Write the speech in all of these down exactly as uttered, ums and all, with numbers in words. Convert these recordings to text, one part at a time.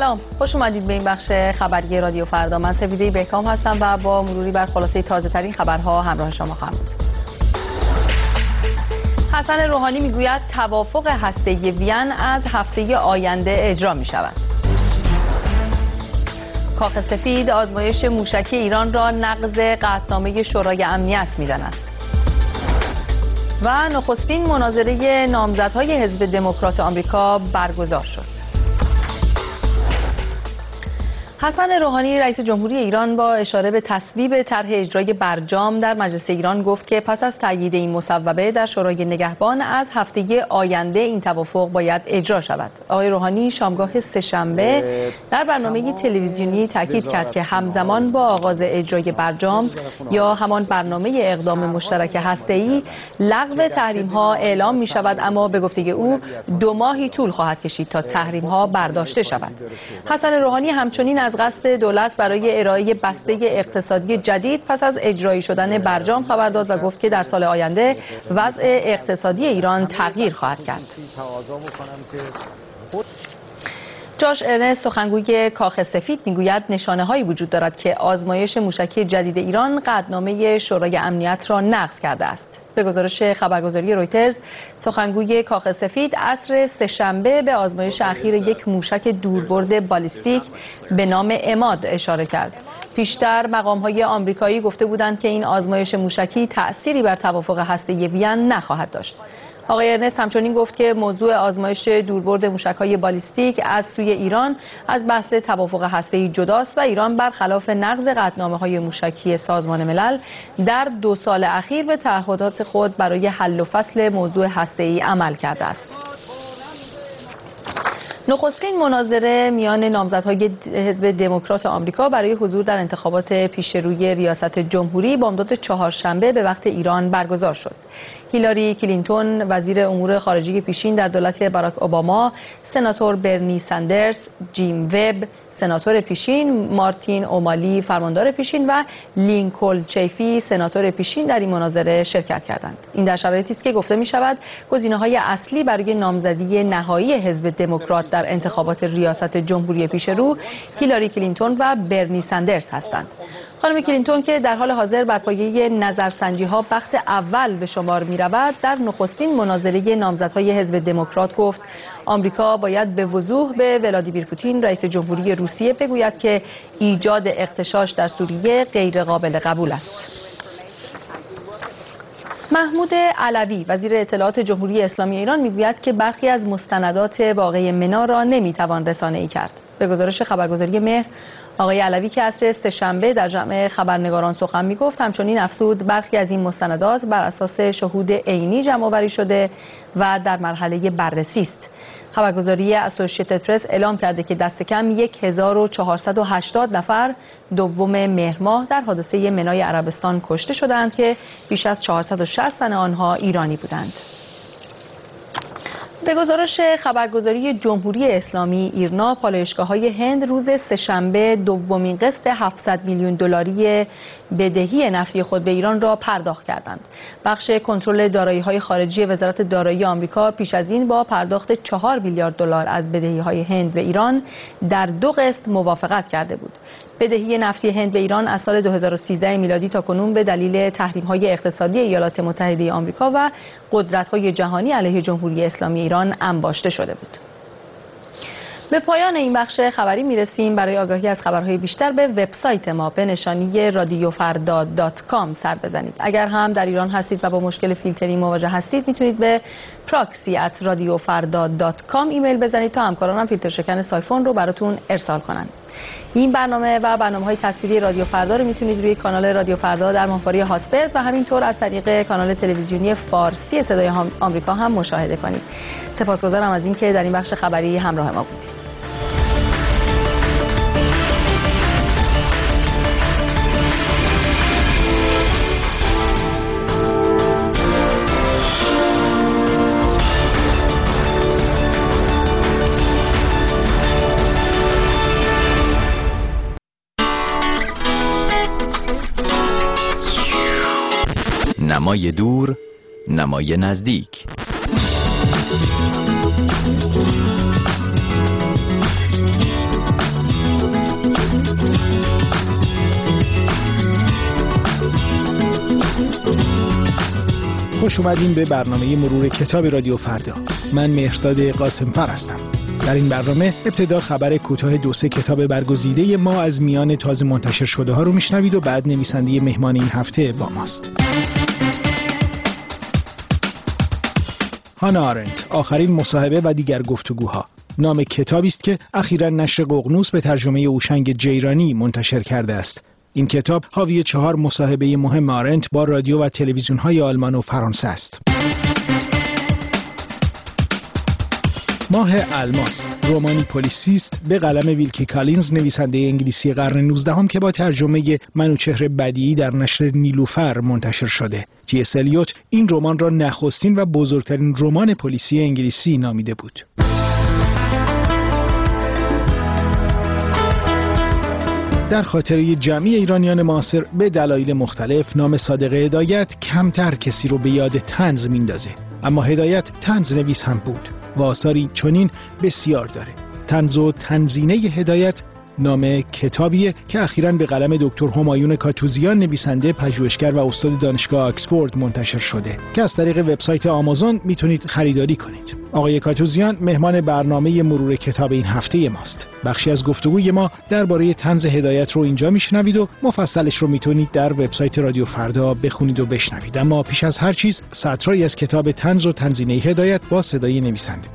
سلام، خوش اومدید به این بخش خبری رادیو فردا. من سپیده بهکام هستم و با مروری بر خلاصه تازه ترین خبرها همراه شما خواهم بود. حسن روحانی میگوید توافق هسته‌ای وین از هفته آینده اجرا می شود. کاخ سفید آزمایش موشکی ایران را نقض قطعنامه شورای امنیت می‌داند. و نخستین مناظره نامزدهای حزب دموکرات آمریکا برگزار شد. حسن روحانی رئیس جمهوری ایران با اشاره به تصویب طرح اجرای برجام در مجلس ایران گفت که پس از تایید این مصوبه در شورای نگهبان از هفته آینده این توافق باید اجرا شود. آقای روحانی شامگاه سه‌شنبه در برنامه تلویزیونی تاکید کرد که همزمان با آغاز اجرای برجام یا همان برنامه اقدام مشترک هسته‌ای لغو تحریم‌ها اعلام می شود، اما به گفته او دو ماهی طول خواهد کشید تا تحریم‌ها برداشته شود. حسن روحانی همچنین از قصد دولت برای ارائه بسته اقتصادی جدید پس از اجرایی شدن برجام خبر داد و گفت که در سال آینده وضع اقتصادی ایران تغییر خواهد کرد. جاش ارنست سخنگوی کاخ سفید میگوید نشانه‌هایی وجود دارد که آزمایش موشکی جدید ایران قطعنامه شورای امنیت را نقض کرده است. به گزارش خبرگزاری رویترز، سخنگوی کاخ سفید عصر سه‌شنبه به آزمایش اخیر یک موشک دوربرد بالیستیک به نام عماد اشاره کرد. پیشتر مقام‌های آمریکایی گفته بودند که این آزمایش موشکی تأثیری بر توافق هسته‌ای وین نخواهد داشت. آقای ارنست همچنین گفت که موضوع آزمایش دوربرد موشک‌های بالیستیک از سوی ایران از بحث توافق هسته‌ای جداست و ایران برخلاف نقض قطعنامه‌های موشکی سازمان ملل در دو سال اخیر به تعهدات خود برای حل و فصل موضوع هسته‌ای عمل کرده است. نخستین مناظره میان نامزدهای حزب دموکرات آمریکا برای حضور در انتخابات پیشروی ریاست جمهوری بامداد چهارشنبه به وقت ایران برگزار شد. هیلاری کلینتون وزیر امور خارجه پیشین در دولت باراک اوباما، سناتور برنی سندرز، جیم وب سناتور پیشین، مارتین اومالی فرماندار پیشین و لینکلن چیفی سناتور پیشین در این مناظره شرکت کردند. این در شرایطی است که گفته می شود گزینه‌های اصلی برای نامزدی نهایی حزب دموکرات در انتخابات ریاست جمهوری پیش رو هیلاری کلینتون و برنی سندرز هستند. خانم کلینتون که در حال حاضر بر پایه نظرسنجی‌ها بخت اول به شمار می‌رود، در نخستین مناظره نامزدهای حزب دموکرات گفت آمریکا باید به وضوح به ولادیمیر پوتین رئیس جمهوری روسیه بگوید که ایجاد اغتشاش در سوریه غیر قابل قبول است. محمود علوی وزیر اطلاعات جمهوری اسلامی ایران میگوید که برخی از مستندات واقعه منا را نمیتوان رسانه‌ای کرد. به گزارش خبرگزاری مهر، آقای علوی که عصر سه‌شنبه در جمع خبرنگاران سخن میگفت همچنین افزود برخی از این مستندات بر اساس شهود عینی جمع آوری شده و در مرحله بررسی است. خبرگزاری اسوسییتد پرس اعلام کرده که دست کم هزار و چهارصد و هشتاد نفر دوم مهر ماه در حادثه منای عربستان کشته شدند که بیش از چهارصد و شصت تن آنها ایرانی بودند. به گزارش خبرگزاری جمهوری اسلامی ایرنا، پالایشگاه‌های هند روز سه‌شنبه دومین قسط هفتصد میلیون دلاری بدهی نفتی خود به ایران را پرداخت کردند. بخش کنترل دارایی‌های خارجی وزارت دارایی آمریکا پیش از این با پرداخت چهار میلیارد دلار از بدهی‌های هند به ایران در دو قسط موافقت کرده بود. بدهی نفتی هند به ایران از سال دو هزار و سیزده میلادی تا کنون به دلیل تحریم‌های اقتصادی ایالات متحده آمریکا و قدرت‌های جهانی علیه جمهوری اسلامی ایران انباشته شده بود. به پایان این بخش خبری میرسیم. برای آگاهی از خبرهای بیشتر به وبسایت ما به نشانی رادیو فردا دات کام سر بزنید. اگر هم در ایران هستید و با مشکل فیلتری مواجه هستید، میتونید به پراکسی ات رادیو فردا دات کام ایمیل بزنید تا همکارانم فیلتر شکن سایفون رو براتون ارسال کنند. این برنامه و برنامه‌های تصویری رادیو فردا رو میتونید روی کانال رادیو فردا در ماهواره هاتبرد و همینطور از طریق کانال تلویزیونی فارسی صدای آمریکا هم مشاهده کنید. سپاسگزارم از اینکه در این بخش خبری همراه ما بودید. نمای دور، نمای نزدیک. خوش اومدین به برنامه مرور کتاب رادیو فردا. من مهرداد قاسمفر هستم. در این برنامه ابتدا خبر کوتاه دو سه کتاب برگزیده ما از میان تازه منتشر شده ها رو میشنوید و بعد نویسنده مهمان این هفته با ماست. هانا آرنت، آخرین مصاحبه و دیگر گفتگوها، نام کتابی است که اخیراً نشر ققنوس به ترجمه اوشنگ جیرانی منتشر کرده است. این کتاب حاوی چهار مصاحبه مهم آرنت با رادیو و تلویزیون‌های آلمان و فرانسه است. ماه الماس، رمانی پلیسیست به قلم ویلکی کالینز، نویسنده انگلیسی قرن نوزدهم که با ترجمه منوچهر بدیعی در نشر نیلوفر منتشر شده. تی اس الیوت این رمان را نخستین و بزرگترین رمان پلیسی انگلیسی نامیده بود. در خاطره جمعی ایرانیان معاصر به دلایل مختلف نام صادق هدایت کمتر کسی رو به یاد طنز میندازه، اما هدایت طنز نویس هم بود و آثاری چنین بسیار داره. طنز و تنزینه هدایت نام کتابیه که اخیراً به قلم دکتر همایون کاتوزیان، نویسنده، پژوهشگر و استاد دانشگاه آکسفورد منتشر شده که از طریق وبسایت آمازون میتونید خریداری کنید. آقای کاتوزیان مهمان برنامه مرور کتاب این هفته ماست. بخشی از گفتگوی ما درباره طنز هدایت رو اینجا میشنوید و مفصلش رو میتونید در وبسایت رادیو فردا بخونید و بشنوید. اما پیش از هر چیز سطرهایی از کتاب طنز و تنزینه هدایت با صدای نویسنده.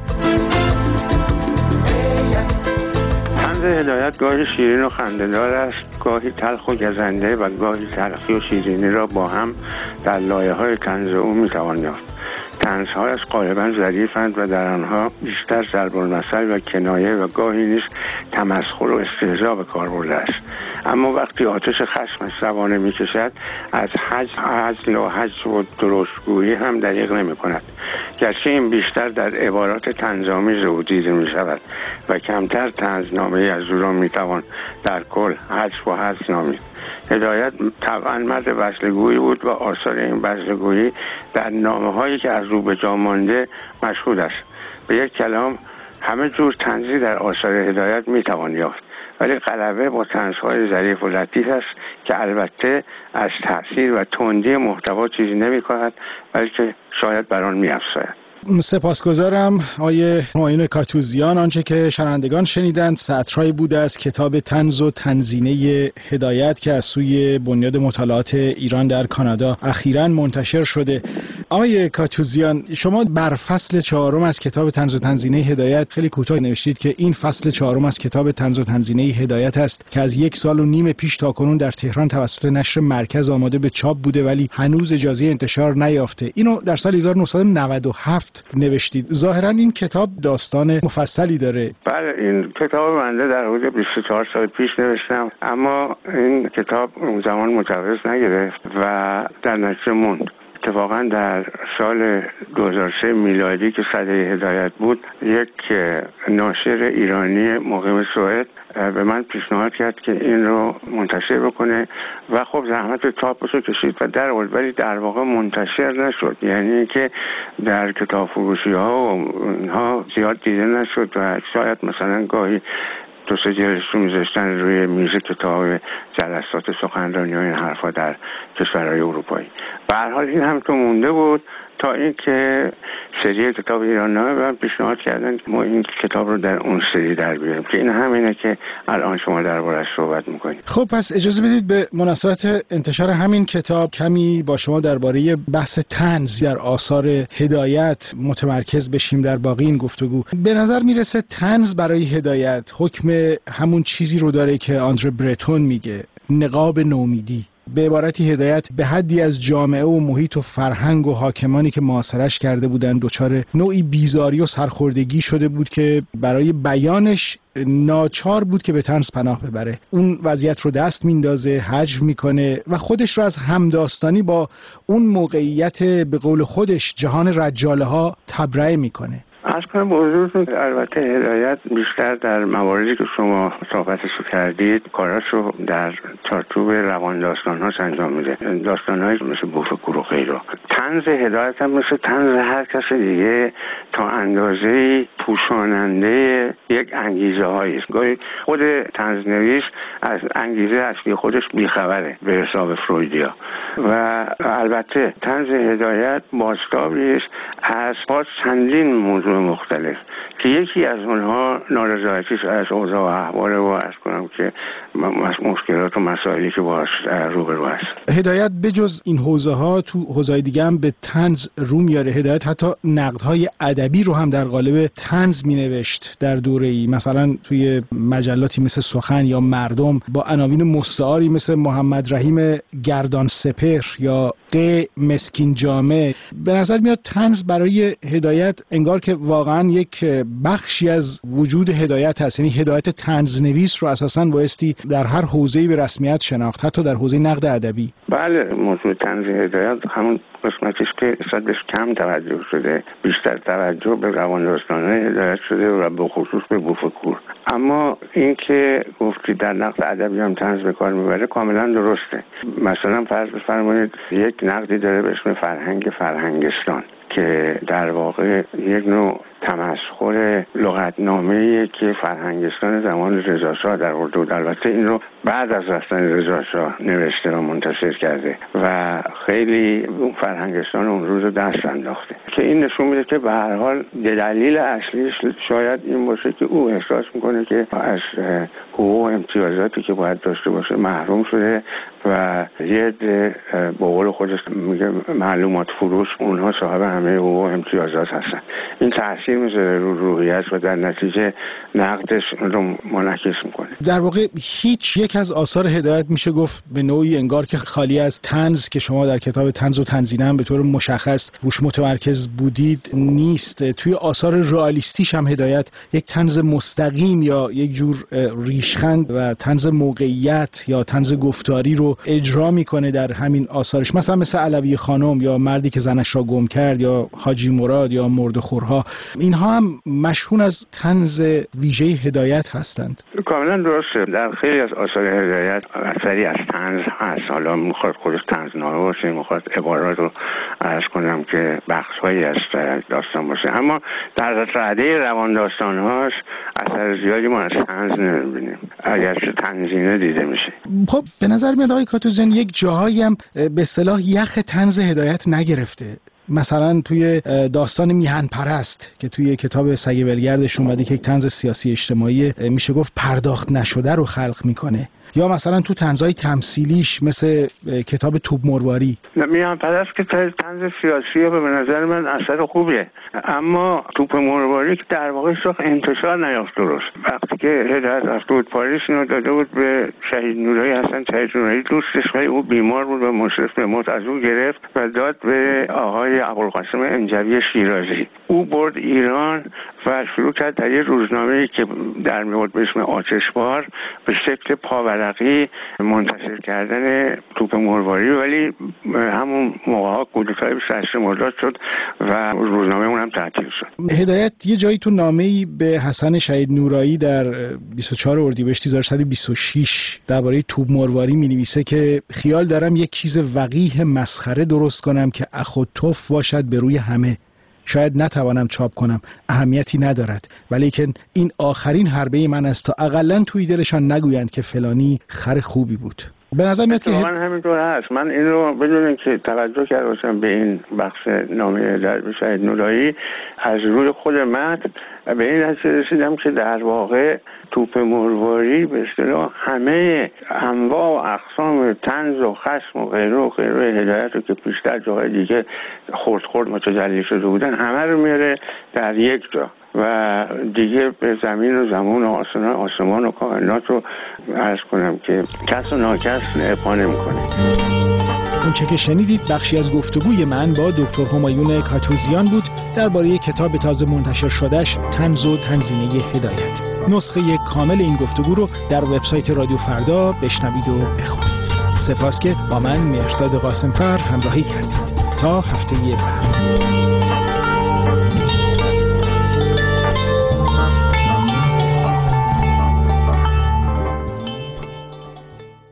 هدایت گاهی شیرین و خنده‌دار است، گاهی تلخ و گزنده و گاهی تلخی و شیرینی را با هم در لایه‌های طنز او می‌توان یافت. طنزهایش غالباً ظریفند و در آنها بیشتر ضرب المثل و کنایه و گاهی نیز تمسخر و استهزا به کار برده است. اما وقتی آتش خشمش روانه می‌کشد، از هزل و هجو و درشتگویی هم دریغ نمی‌کند، گرچه این بیشتر در عبارات طنزآمیز او دیده می‌شود و کمتر طنزنامه‌ای از او را می‌توان در کل هجو و هزل نامید. هدایت طبعا مرد وصلگویی بود و آثار این وصلگویی در نامه‌هایی که از او به جا مانده مشهود است. به یک کلام همه جور طنزی در آثار هدایت می‌توان یافت، ولی غلبه با طنزهای ظریف و لطیف است که البته از تأثیر و تندی محتوا چیزی نمی‌کند، بلکه شاید بر آن می‌افزاید. سپاسگزارم آقای همایون کاتوزیان. آنچه که شنوندگان شنیدند سطرهایی بوده از کتاب طنز و تنزینه هدایت که از سوی بنیاد مطالعات ایران در کانادا اخیراً منتشر شده. آقای کاتوزیان، شما بر فصل چهارم از کتاب طنز و تنزینه هدایت خیلی کوتاه نوشتید که این فصل چهارم از کتاب طنز و تنزینه هدایت است که از یک سال و نیم پیش تا کنون در تهران توسط نشر مرکز آماده به چاپ بوده ولی هنوز اجازه انتشار نیافته. اینو در سال هزار و نهصد و نود و هفت نوشتید. ظاهرا این کتاب داستان مفصلی داره. بله، این کتاب بنده در حدود بیست و چهار سال پیش نوشتم، اما این کتاب اون زمان مجوز نگرفت و در نتیجه موند. اتفاقا در سال دو هزار و سه میلادی که سده هدایت بود، یک ناشر ایرانی مقیم سوئد به من پیشنهاد کرد که این رو منتشر بکنه و خب زحمت چاپش رو کشید و در آورد، ولی در واقع منتشر نشد. یعنی که در کتاب فروشی ها و اینها زیاد دیده نشد و شاید مثلا گاهی دو سه جلدش رو میذاشتن روی میز کتاب جلسات سخنرانی و این حرفا در کشورهای اروپایی. به هر حال این هم تو مونده بود تا اینکه سری کتاب ایران‌نامه به من پیشنهاد کردن ما این کتاب رو در اون سری در بیاریم که این همینه که الان شما درباره‌اش صحبت می‌کنید. خب پس اجازه بدید به مناسبت انتشار همین کتاب کمی با شما درباره بحث طنز در آثار هدایت متمرکز بشیم در باقی این گفتگو. به نظر میرسه طنز برای هدایت حکم همون چیزی رو داره که آندره برتون میگه، نقاب نومیدی. به عبارتی هدایت به حدی از جامعه و محیط و فرهنگ و حاکمانی که معاصرش کرده بودند دچار نوعی بیزاری و سرخوردگی شده بود که برای بیانش ناچار بود که به طنز پناه ببره. اون وضعیت رو دست میندازه، حجو میکنه و خودش رو از همداستانی با اون موقعیت به قول خودش جهان رجاله ها تبرئه میکنه. عرض کنم به حضورتون البته هدایت بیشتر در مواردی که شما صحبتشو کردید کاراشو در چارچوب روان داستان‌هاش انجام میده، داستان‌هایی مثل بوفکور و غیره. طنز هدایت هم مثل طنز هر کس دیگه تا اندازه‌ای پوشاننده یک انگیزه هایی است. گاهی خود طنزنویس از انگیزه اصلی خودش بیخبره به حساب فرویدیا و البته طنز هدایت بازتابی است از باز چندین موضوع مختلف که یکی از اونها نارضایتی از اوضاع و احوال و عرض کنم که مشکلات و مسائلی که باهاش روبرو هست. هدایت بجز این حوزه ها تو حوزه‌های دیگه هم به طنز رو میاره. هدایت حتی نقدهای ادبی رو هم در قالب طنز مینوشت در دوره‌ای، مثلا توی مجلاتی مثل سخن یا مردم با عناوین مستعاری مثل محمد رحیم گردان سپر یا ق مسکین جامه. به نظر میاد طنز برای هدایت انگار که واقعا یک بخشی از وجود هدایت هست، یعنی هدایت طنزنویس رو اساساً بایستی در هر حوزه‌ای به رسمیت شناخت، حتی در حوزه نقد ادبی. بله، موضوع طنز هدایت همون قسمتیش که اصلا بهش کم توجه شده، بیشتر توجه به روان داستان‌های هدایت شده و به خصوص به بوفکور. اما این که گفتی در نقد ادبی هم طنز به کار میبره کاملا درسته. مثلا فرض بفرمایید یک نقدی داره به اسم فرهنگ فرهنگستان که در واقع یک نوع تمسخر لغتنامه‌ای که فرهنگستان زمان رضاشاه در اردو، البته این رو بعد از رفتن رضاشاه نوشته و منتشر کرده و خیلی اون فرهنگستان اون روز دست انداخته که این نشون میده که به هر حال دلیل اصلیش شاید این باشه که او احساس میکنه که از حقوق و امتیازاتی که باید داشته باشه محروم شده و یه عده به قول خودش میگه معلومات فروش، اونها صاحب همه حقوق و امتیازات هستن. این تاثیر میذاره رو روحیت و در نتیجه نقدش رو منعکس میکنه. در واقع هیچ یک از آثار هدایت میشه گفت به نوعی انگار که خالی از طنز که شما در کتاب طنز و تنزینه هم به طور مشخص روش متمرکز بودید نیست. توی آثار رئالیستیش هم هدایت یک طنز مستقیم یا یک جور ریشخند و طنز موقعیت یا طنز گفتاری رو اجرا میکنه در همین آثارش، مثلا مثل علوی خانم یا مردی که زنش را گم کرد یا حاجی مراد یا مردخورها. اینها هم مشهون از طنز ویژه هدایت هستند. کاملا درسته. در خیلی از آثار هدایت اثری از طنز هست. حالا میخواد خودش طنزنامه باشه، میخواد عبارات رو عرض کنم که بخش‌هایی از داستان باشه، اما در رده روان داستان‌هاش اثر زیادی ما از طنز نمی‌بینیم اگرچه تنزینه دیده میشه. خب به نظر میاد آقای کاتوزیان یک جاهایی هم به اصطلاح یخ طنز هدایت نگرفته. مثلا توی داستان میهن پرست که توی کتاب سگ ولگردش اومده که یک طنز سیاسی اجتماعی میشه گفت پرداخت نشده رو خلق میکنه، یا مثلا تو طنزهای تمثیلیش مثل کتاب توپ مرواری. میهن پرست که طنز سیاسی به نظر من اثر خوبیه، اما توپ مرواری که در واقع شاخ انتشار نیافت درست. وقتی که هدایت رفته بود پاریس اینو داده بود به شهید نورایی، حسن شهید نورایی دوستش، ولی او بیمار بود و مشرف به موت، از او گرفت و داد به آقای ابوالقاسم انجوی شیرازی. او برد ایران و شروع کرد در یه روزنامه‌ای که در میاد به اسم آتشبار به شکل پاورقی منتشر کردن توپ مرواری، ولی همون موقع‌ها کودتای بیست و هشت مرداد شد و روزنامه اون هم تعطیل شد. هدایت یه جایی تو نامه‌ای به حسن شهید نورایی در بیست و چهار اردیبهشت هزار و سیصد و بیست و شش درباره توپ مرواری می‌نویسه که خیال دارم یک چیز وقیح مسخره درست کنم که اخ و توف باشد به روی همه. شاید نتوانم چاپ کنم، اهمیتی ندارد، ولیکن این آخرین حربه من است تا اقلن توی دلشان نگویند که فلانی خر خوبی بود. به نظر میاد که من همینطور هست. من این رو بدون اینکه توجه کرده باشم به این بخش نامه در شهید نورایی، از روی خود متن به این نتیجه رسیدم که در واقع توپ مرواری به اصطلاح همه انواع و اقسام طنز و خشم و غیره و غیره هدایت رو که پیشتر جاهای دیگه خورد خورد متجلی شده بودن همه رو میاره در یک جا و دیگه به زمین و زمان و آسمان, آسمان و کائنات رو عرض کنم که کس و ناکس ابقا نمی‌کنه. اون چه که شنیدید بخشی از گفتگوی من با دکتر همایون کاتوزیان بود درباره کتاب تازه منتشر شدهش طنز و تنزینه هدایت. نسخه کامل این گفتگو رو در وبسایت رادیو فردا بشنوید و بخونید. سپاس که با من مهرداد قاسمفر همراهی کردید. تا هفته بعد.